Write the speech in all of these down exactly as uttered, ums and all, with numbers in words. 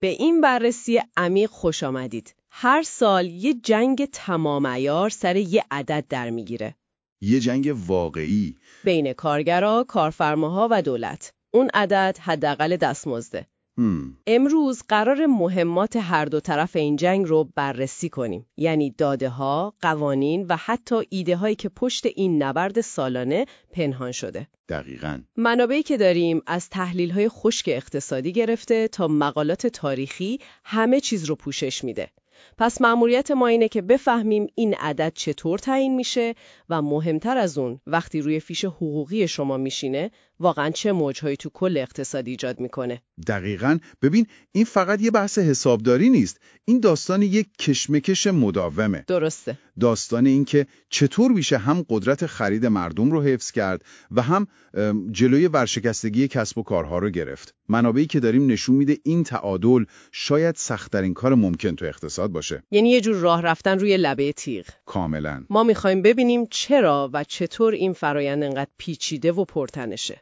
به این بررسی عمیق خوش آمدید. هر سال یه جنگ تمام عیار سر یه عدد در میگیره. یه جنگ واقعی بین کارگرها، کارفرماها و دولت. اون عدد حداقل دستمزده. هم. امروز قرار مهمات هر دو طرف این جنگ رو بررسی کنیم. یعنی داده ها، قوانین و حتی ایده هایی که پشت این نبرد سالانه پنهان شده. دقیقاً. منابعی که داریم از تحلیل های خشک اقتصادی گرفته تا مقالات تاریخی همه چیز رو پوشش میده. پس مأموریت ما اینه که بفهمیم این عدد چطور تعیین میشه و مهمتر از اون وقتی روی فیش حقوقی شما میشینه واقعا چه موجهایی تو کل اقتصاد ایجاد میکنه. دقیقاً. ببین این فقط یه بحث حسابداری نیست. این داستان یک کشمکش مداومه. درسته. داستان این که چطور میشه هم قدرت خرید مردم رو حفظ کرد و هم جلوی ورشکستگی کسب و کارها رو گرفت. منابعی که داریم نشون میده این تعادل شاید سخت‌ترین کار ممکن تو اقتصاد باشه. یعنی یه جور راه رفتن روی لبه تیغ. کاملاً. ما میخوایم ببینیم چرا و چطور این فرایند انقدر پیچیده و پرتنشه.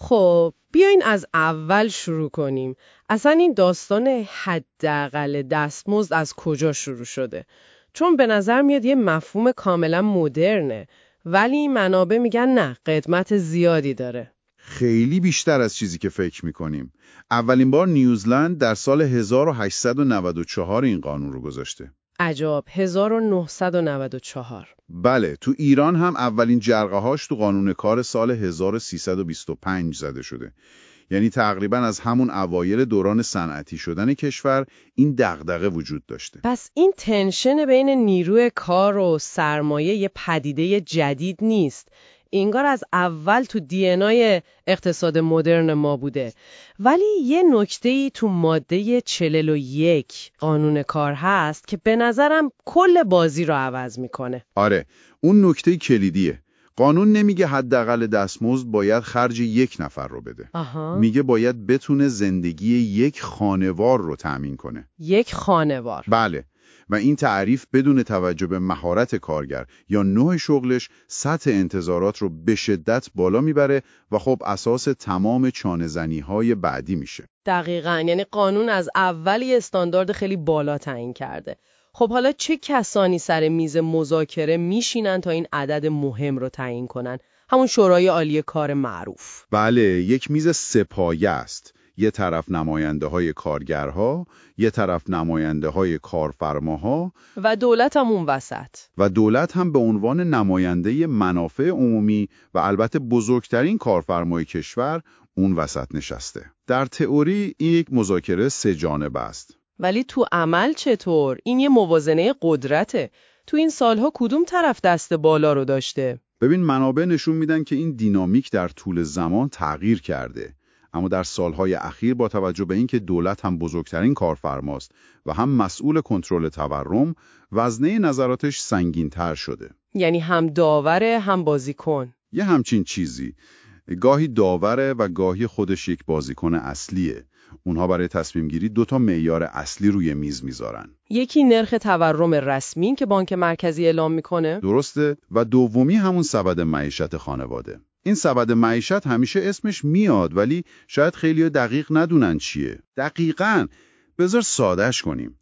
خب بیاین از اول شروع کنیم. اصلا این داستان حداقل دستمزد از کجا شروع شده؟ چون به نظر میاد یه مفهوم کاملا مدرنه، ولی منابع میگن نه، قدمت زیادی داره. خیلی بیشتر از چیزی که فکر میکنیم. اولین بار نیوزلند در سال هزار و هشتصد و نود و چهار این قانون رو گذاشته. عجب، هزار و نهصد و نود و چهار. بله، تو ایران هم اولین جرقه‌هاش تو قانون کار سال هزار و سیصد و بیست و پنج زده شده. یعنی تقریباً از همون اوایل دوران صنعتی شدن کشور این دغدغه وجود داشته. پس این تنشن بین نیروی کار و سرمایه یه پدیده جدید نیست. انگار از اول تو دی ان ای اقتصاد مدرن ما بوده. ولی یه نکته‌ای تو ماده چهل و یک قانون کار هست که به نظرم کل بازی رو عوض میکنه. آره، اون نکته کلیدیه. قانون نمیگه حداقل دستمزد باید خرج یک نفر رو بده. آها. میگه باید بتونه زندگی یک خانوار رو تأمین کنه. یک خانوار. بله. و این تعریف بدون توجه به مهارت کارگر یا نوع شغلش سطح انتظارات رو به شدت بالا میبره و خب اساس تمام چانه‌زنی‌های بعدی میشه. دقیقاً. یعنی قانون از اولی استاندارد خیلی بالا تعیین کرده. خب حالا چه کسانی سر میز مذاکره میشینن تا این عدد مهم رو تعیین کنن؟ همون شورای عالی کار معروف. بله، یک میز سه‌پایه است. یه طرف نماینده های کارگرها، یه طرف نماینده های کارفرماها و دولت هم اون وسط. و دولت هم به عنوان نماینده منافع عمومی و البته بزرگترین کارفرمای کشور اون وسط نشسته. در تئوری این یک مذاکره سه جانبه است. ولی تو عمل چطور؟ این یه موازنه قدرته. تو این سالها کدوم طرف دست بالا رو داشته؟ ببین منابع نشون میدن که این دینامیک در طول زمان تغییر کرده. اما در سالهای اخیر با توجه به اینکه دولت هم بزرگترین کارفرماست و هم مسئول کنترل تورم، وزنه نظراتش سنگین‌تر شده. یعنی هم داوره هم بازیکن. یه همچین چیزی. گاهی داوره و گاهی خودش یک بازیکن اصلیه. اونها برای تصمیم گیری دو تا معیار اصلی روی میز میذارن. یکی نرخ تورم رسمی که بانک مرکزی اعلام میکنه. درسته. و دومی همون سبد معیشت خانواده. این سبد معیشت همیشه اسمش میاد ولی شاید خیلی دقیق ندونن چیه. دقیقاً. بذار سادهش کنیم.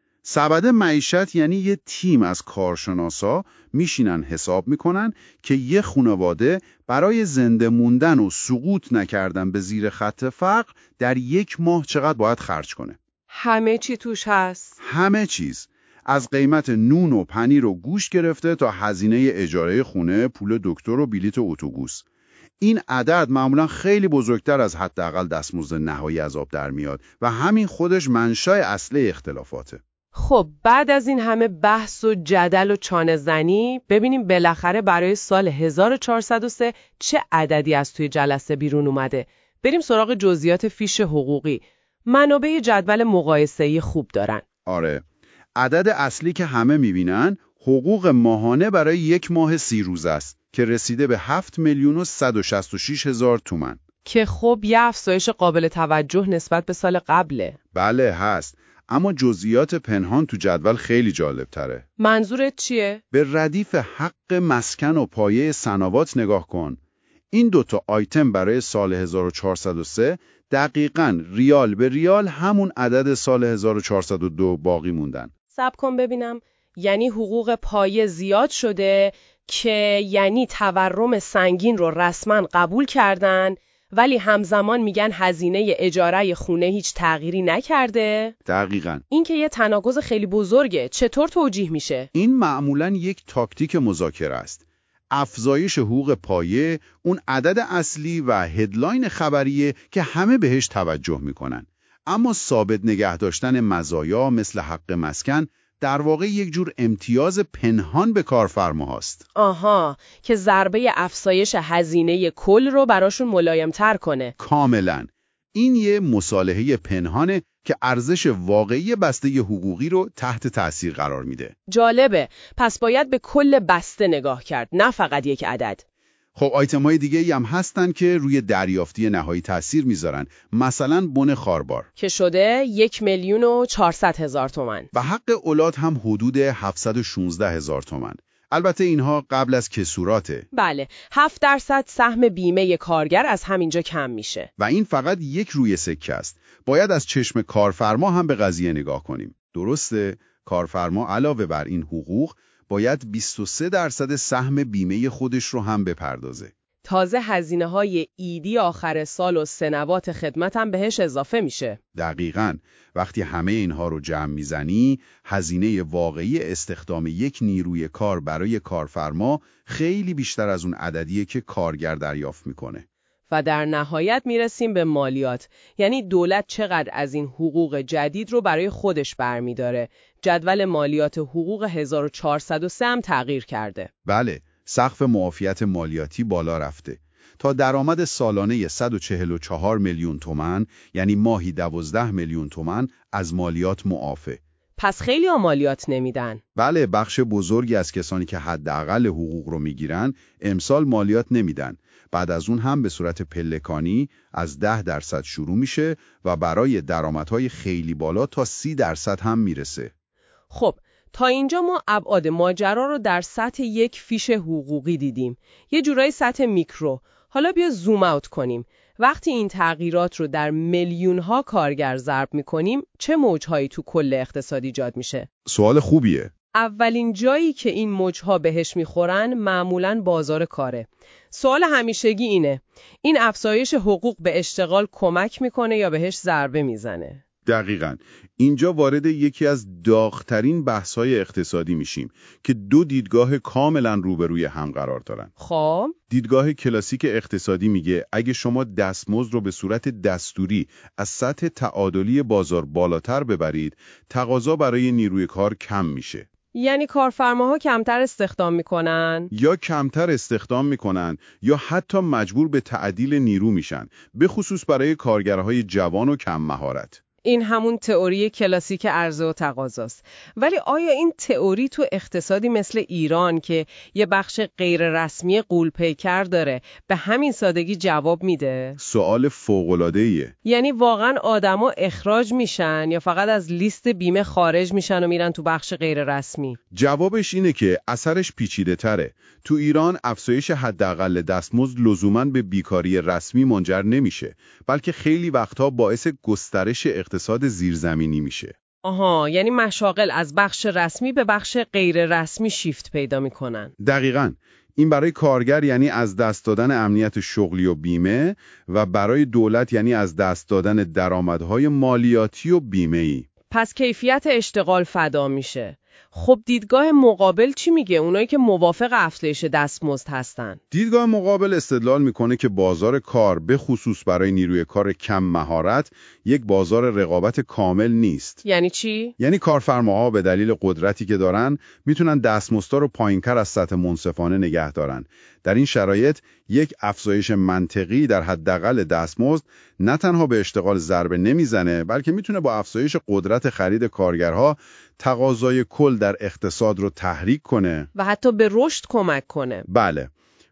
سبد معیشت یعنی یه تیم از کارشناسا میشینن حساب میکنن که یه خانواده برای زنده موندن و سقوط نکردن به زیر خط فقر در یک ماه چقدر باید خرج کنه. همه چی توش هست. همه چیز. از قیمت نون و پنیر و گوشت گرفته تا هزینه اجاره خونه، پول دکتر و بلیت اتوبوس. این عدد معمولا خیلی بزرگتر از حداقل دستمزد نهایی از آب در میاد و همین خودش منشأ اصلی اختلافاته. خب بعد از این همه بحث و جدل و چانه زنی ببینیم بالاخره برای سال هزار و چهارصد و سه چه عددی از توی جلسه بیرون اومده. بریم سراغ جزئیات فیش حقوقی. منابع جدول مقایسه‌ای خوب دارن. آره. عدد اصلی که همه میبینن حقوق ماهانه برای یک ماه سی روز است که رسیده به هفت میلیون و صد و شصت و شش هزار تومان. که خب یه افزایش قابل توجه نسبت به سال قبله. بله هست. اما جزئیات پنهان تو جدول خیلی جالب تره. منظورت چیه؟ به ردیف حق مسکن و پایه سنوات نگاه کن. این دوتا آیتم برای سال هزار و چهارصد و سه دقیقاً ریال به ریال همون عدد سال هزار و چهارصد و دو باقی موندن. صبر کن ببینم. یعنی حقوق پایه زیاد شده که یعنی تورم سنگین رو رسما قبول کردن، ولی همزمان میگن هزینه اجاره خونه هیچ تغییری نکرده؟ دقیقاً. این که یه تناقض خیلی بزرگه. چطور توجیه میشه؟ این معمولاً یک تاکتیک مذاکره است. افزایش حقوق پایه اون عدد اصلی و هدلاین خبریه که همه بهش توجه میکنن. اما ثابت نگه داشتن مزایا مثل حق مسکن در واقع یک جور امتیاز پنهان به کارفرماهاست. آها، که ضربه افزایش هزینه کل رو براشون ملایم‌تر کنه. کاملاً. این یه مصالحه پنهانه که ارزش واقعی بسته حقوقی رو تحت تأثیر قرار میده. جالبه. پس باید به کل بسته نگاه کرد، نه فقط یک عدد. خب آیتم‌های دیگه هم هستن که روی دریافتی نهایی تأثیر میذارن. مثلا بن خاربار که شده یک میلیون و چهارصد هزار تومان. و حق اولاد هم حدود هفتصد و شانزده هزار تومان. البته اینها قبل از کسوراته. بله، هفت درصد سهم بیمه کارگر از همینجا کم میشه. و این فقط یک روی سکه است. باید از چشم کارفرما هم به قضیه نگاه کنیم. درسته، کارفرما علاوه بر این حقوق باید بیست و سه درصد سهم بیمه خودش رو هم بپردازه. تازه هزینه های ایدی آخر سال و سنوات خدمت هم بهش اضافه میشه. دقیقاً. وقتی همه اینها رو جمع میزنی، هزینه واقعی استخدام یک نیروی کار برای کارفرما خیلی بیشتر از اون عددیه که کارگر دریافت میکنه. و در نهایت میرسیم به مالیات. یعنی دولت چقدر از این حقوق جدید رو برای خودش برمیداره. جدول مالیات حقوق هزار و چهارصد و سه هم تغییر کرده. بله، سقف معافیت مالیاتی بالا رفته. تا درآمد سالانه صد و چهل و چهار میلیون تومان، یعنی ماهی دوازده میلیون تومان از مالیات معافه. پس خیلی ها مالیات نمیدن. بله، بخش بزرگی از کسانی که حداقل حقوق رو میگیرن امسال مالیات نمیدن. بعد از اون هم به صورت پلکانی از ده درصد شروع میشه و برای درآمدهای خیلی بالا تا سی درصد هم میرسه. خب، تا اینجا ما ابعاد ماجرا رو در سطح یک فیش حقوقی دیدیم. یه جورایی سطح میکرو. حالا بیا زوم اوت کنیم. وقتی این تغییرات رو در میلیون ها کارگر ضرب میکنیم، چه موجهایی تو کل اقتصاد ایجاد میشه؟ سوال خوبیه. اولین جایی که این موجها بهش میخورن معمولاً بازار کاره. سوال همیشگی اینه: این افزایش حقوق به اشتغال کمک میکنه یا بهش ضربه میزنه؟ دقیقاً. اینجا وارد یکی از داغ‌ترین بحث‌های اقتصادی میشیم که دو دیدگاه کاملاً روبروی هم قرار دارن. خب، دیدگاه کلاسیک اقتصادی میگه اگه شما دستمزد رو به صورت دستوری از سطح تعادلی بازار بالاتر ببرید، تقاضا برای نیروی کار کم میشه. یعنی کارفرماها کمتر استخدام میکنن؟ یا کمتر استخدام میکنن یا حتی مجبور به تعدیل نیرو میشن، به خصوص برای کارگرهای جوان و کم مهارت. این همون تئوری کلاسیک عرضه و تقاضاست. ولی آیا این تئوری تو اقتصادی مثل ایران که یه بخش غیر رسمی غول‌پیکر داره به همین سادگی جواب میده؟ سوال فوق‌العاده‌ایه. یعنی واقعا آدما اخراج میشن یا فقط از لیست بیمه خارج میشن و میرن تو بخش غیر رسمی؟ جوابش اینه که اثرش پیچیده تره. تو ایران افزایش حداقل دستمزد لزوماً به بیکاری رسمی منجر نمیشه، بلکه خیلی وقتها باعث گسترش اقتصاد زیرزمینی میشه. آها، یعنی مشاغل از بخش رسمی به بخش غیر رسمی شیفت پیدا میکنن. دقیقاً. این برای کارگر یعنی از دست دادن امنیت شغلی و بیمه و برای دولت یعنی از دست دادن درآمدهای مالیاتی و بیمه‌ای. پس کیفیت اشتغال فدا میشه. خب دیدگاه مقابل چی میگه؟ اونایی که موافق افزایش دستمزد هستن. دیدگاه مقابل استدلال میکنه که بازار کار به خصوص برای نیروی کار کم مهارت یک بازار رقابت کامل نیست. یعنی چی؟ یعنی کارفرماها به دلیل قدرتی که دارن میتونن دستمزدها رو پایین‌تر از سطح منصفانه نگه دارن. در این شرایط یک افزایش منطقی در حداقل دستمزد نه تنها به اشتغال ضربه نمیزنه، بلکه میتونه با افزایش قدرت خرید کارگرها تقاضای کل در اقتصاد رو تحریک کنه و حتی به رشد کمک کنه. بله.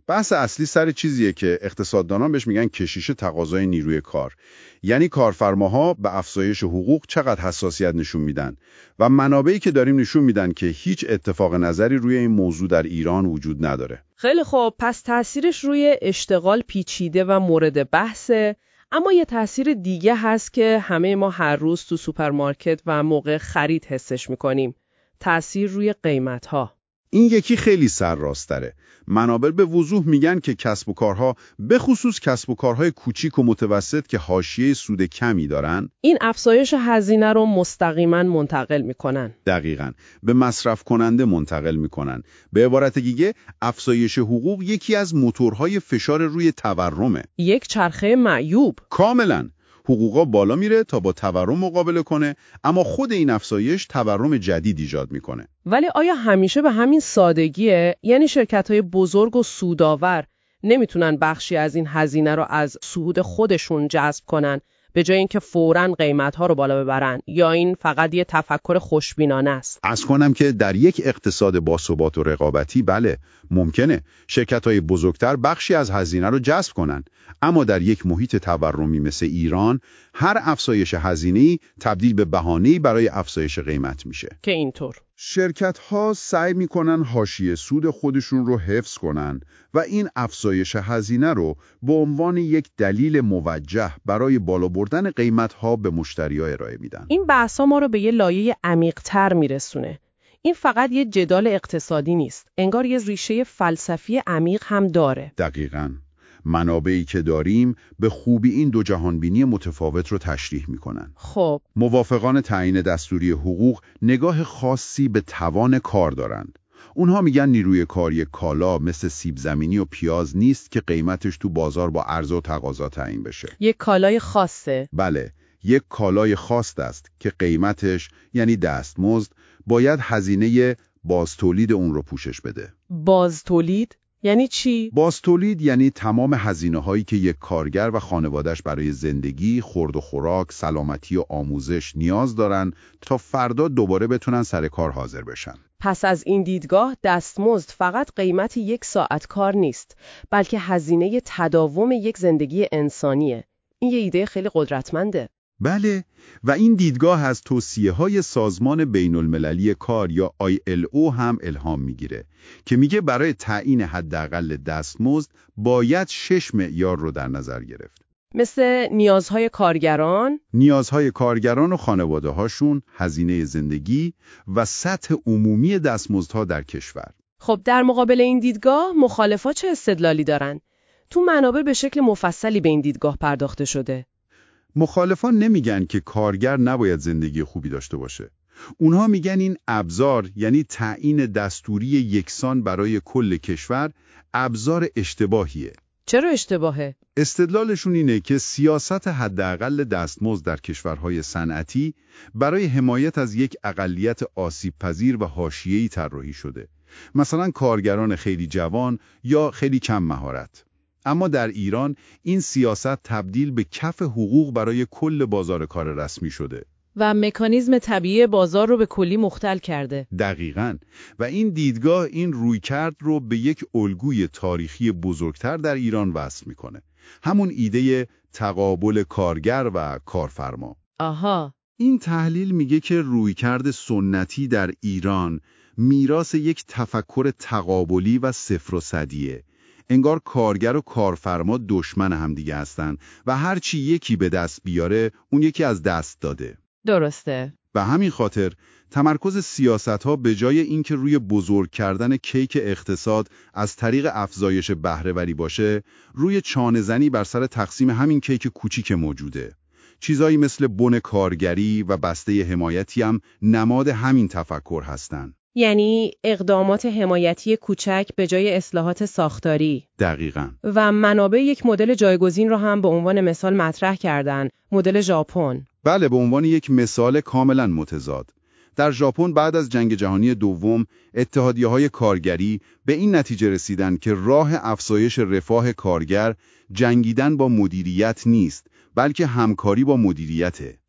بحث اصلی سر چیزیه که اقتصاددانان بهش میگن کشیش تقاضای نیروی کار. یعنی کارفرماها به افزایش حقوق چقدر حساسیت نشون میدن و منابعی که داریم نشون میدن که هیچ اتفاق نظری روی این موضوع در ایران وجود نداره. خیلی خوب، پس تأثیرش روی اشتغال پیچیده و مورد بحثه، اما یه تأثیر دیگه هست که همه ما هر روز تو سوپرمارکت و موقع خرید حسش میکنیم. تأثیر روی قیمت‌ها. این یکی خیلی سرراست‌تره. منابع به وضوح میگن که کسب و کارها، به خصوص کسب و کارهای کوچیک و متوسط که حاشیه سود کمی دارن، این افزایش هزینه رو مستقیما منتقل میکنن. دقیقاً به مصرف کننده منتقل میکنن. به عبارت دیگه افزایش حقوق یکی از موتورهای فشار روی تورمه. یک چرخه معیوب. کاملاً. حقوقا بالا میره تا با تورم مقابله کنه، اما خود این افزایش تورم جدید ایجاد میکنه. ولی آیا همیشه به همین سادگیه؟ یعنی شرکت‌های بزرگ و سودآور نمیتونن بخشی از این هزینه رو از سود خودشون جذب کنن به جای اینکه فوراً قیمت‌ها رو بالا ببرن، یا این فقط یه تفکر خوشبینانه است؟ از کنم که در یک اقتصاد باثبات و رقابتی بله، ممکنه شرکت‌های بزرگتر بخشی از هزینه رو جذب کنن، اما در یک محیط تورمی مثل ایران هر افزایش هزینه‌ای تبدیل به بهانه‌ای برای افزایش قیمت میشه. که اینطور شرکت‌ها سعی می‌کنن حاشیه سود خودشون رو حفظ کنن و این افزایش هزینه رو به عنوان یک دلیل موجه برای بالا بردن قیمت‌ها به مشتری‌ها ارائه میدن. این بحثا ما رو به یه لایه عمیق‌تر میرسونه. این فقط یه جدال اقتصادی نیست، انگار یه ریشه فلسفی عمیق هم داره. دقیقاً. منابعی که داریم به خوبی این دو جهانبینی متفاوت رو تشریح میکنن. خب موافقان تعیین دستوری حقوق نگاه خاصی به توان کار دارند. اونها میگن نیروی کار یک کالا مثل سیب زمینی و پیاز نیست که قیمتش تو بازار با عرضه و تقاضا تعیین بشه. یک کالای خاصه. بله، یک کالای خاص است که قیمتش یعنی دستمزد باید هزینه بازتولید اون رو پوشش بده. بازتولید؟ یعنی چی؟ بازتولید یعنی تمام هزینه‌هایی که یک کارگر و خانواده‌اش برای زندگی، خورد و خوراک، سلامتی و آموزش نیاز دارن تا فردا دوباره بتونن سر کار حاضر بشن. پس از این دیدگاه دستمزد فقط قیمت یک ساعت کار نیست، بلکه هزینه تداوم یک زندگی انسانیه. این یه ایده خیلی قدرتمنده. بله، و این دیدگاه از توصیه‌های سازمان بین المللی کار یا آی ال او هم الهام میگیره که میگه برای تعیین حداقل دستمزد باید شش معیار رو در نظر گرفت. مثل نیازهای کارگران، نیازهای کارگران و خانواده‌هاشون، هزینه زندگی و سطح عمومی دستمزدها در کشور. خب در مقابل این دیدگاه مخالفا چه استدلالی دارن؟ تو منابع به شکل مفصلی به این دیدگاه پرداخته شده. مخالفان نمیگن که کارگر نباید زندگی خوبی داشته باشه. اونها میگن این ابزار، یعنی تعیین دستوری یکسان برای کل کشور، ابزار اشتباهیه. چرا اشتباهه؟ استدلالشون اینه که سیاست حداقل دستمزد در کشورهای صنعتی برای حمایت از یک اقلیت آسیب‌پذیر و حاشیه‌ای طراحی شده. مثلا کارگران خیلی جوان یا خیلی کم مهارت. اما در ایران این سیاست تبدیل به کف حقوق برای کل بازار کار رسمی شده و مکانیزم طبیعی بازار رو به کلی مختل کرده. دقیقاً. و این دیدگاه این رویکرد رو به یک الگوی تاریخی بزرگتر در ایران وصل میکنه. همون ایده تقابل کارگر و کارفرما. آها. این تحلیل میگه که رویکرد سنتی در ایران میراث یک تفکر تقابلی و صفر و صدیه. انگار کارگر و کارفرما دشمن همدیگه هستن و هر چی یکی به دست بیاره اون یکی از دست داده. درسته. به همین خاطر تمرکز سیاست‌ها به جای اینکه روی بزرگ کردن کیک اقتصاد از طریق افزایش بهره‌وری باشه، روی چانه‌زنی بر سر تقسیم همین کیک کوچیک موجوده. چیزایی مثل بن کارگری و بسته حمایتی هم نماد همین تفکر هستن. یعنی اقدامات حمایتی کوچک به جای اصلاحات ساختاری. دقیقاً. و منابع یک مدل جایگزین رو هم به عنوان مثال مطرح کردن، مدل ژاپن. بله، به عنوان یک مثال کاملاً متضاد. در ژاپن بعد از جنگ جهانی دوم، اتحادیه‌های کارگری به این نتیجه رسیدن که راه افزایش رفاه کارگر جنگیدن با مدیریت نیست، بلکه همکاری با مدیریته.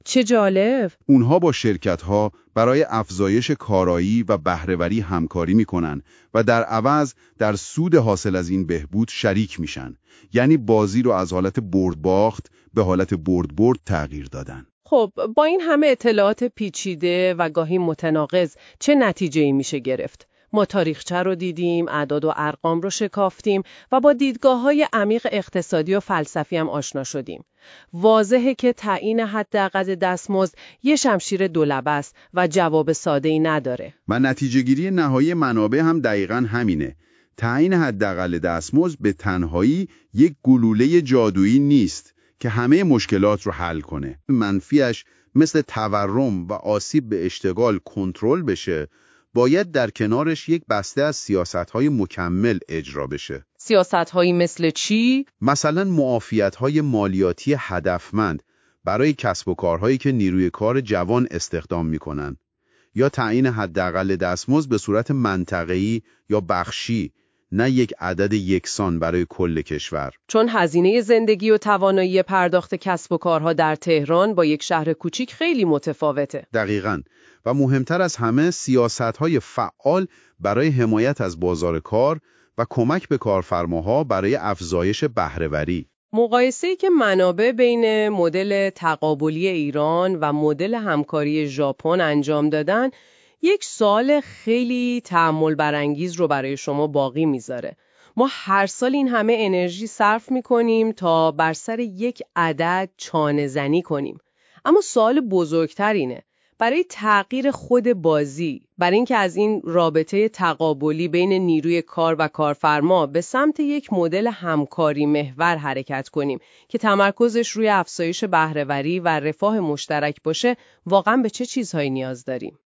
چه جالب! اونها با شرکت‌ها برای افزایش کارایی و بهره‌وری همکاری می‌کنن و در عوض در سود حاصل از این بهبود شریک میشن. یعنی بازی رو از حالت برد باخت به حالت برد برد تغییر دادن. خب با این همه اطلاعات پیچیده و گاهی متناقض چه نتیجه‌ای میشه گرفت؟ ما تاریخچه رو دیدیم، اعداد و ارقام رو شکافتیم و با دیدگاه‌های عمیق اقتصادی و فلسفی هم آشنا شدیم. واضحه که تعیین حداقل دستمزد یه شمشیر دولبه است و جواب ساده‌ای نداره. و نتیجه‌گیری نهایی منابع هم دقیقاً همینه. تعیین حداقل دستمزد به تنهایی یک گلوله جادویی نیست که همه مشکلات رو حل کنه. منفیش مثل تورم و آسیب به اشتغال کنترل بشه، باید در کنارش یک بسته از سیاست‌های مکمل اجرا بشه. سیاست‌هایی مثل چی؟ مثلا معافیت‌های مالیاتی هدفمند برای کسب و کارهایی که نیروی کار جوان استخدام می‌کنن، یا تعیین حداقل دستمزد به صورت منطقه‌ای یا بخشی، نه یک عدد یکسان برای کل کشور. چون هزینه زندگی و توانایی پرداخت کسب و کارها در تهران با یک شهر کوچیک خیلی متفاوته. دقیقاً. و مهمتر از همه سیاست‌های فعال برای حمایت از بازار کار و کمک به کارفرماها برای افزایش بهره‌وری. مقایسه‌ای که منابع بین مدل تقابلی ایران و مدل همکاری ژاپن انجام دادن، یک سوال خیلی تأمل برانگیز رو برای شما باقی میذاره. ما هر سال این همه انرژی صرف میکنیم تا بر سر یک عدد چانه زنی کنیم. اما سوال بزرگتر اینه، برای تغییر خود بازی، برای اینکه از این رابطه تقابلی بین نیروی کار و کارفرما به سمت یک مدل همکاری محور حرکت کنیم که تمرکزش روی افزایش بهره‌وری و رفاه مشترک باشه، واقعا به چه چیزهایی نیاز داریم؟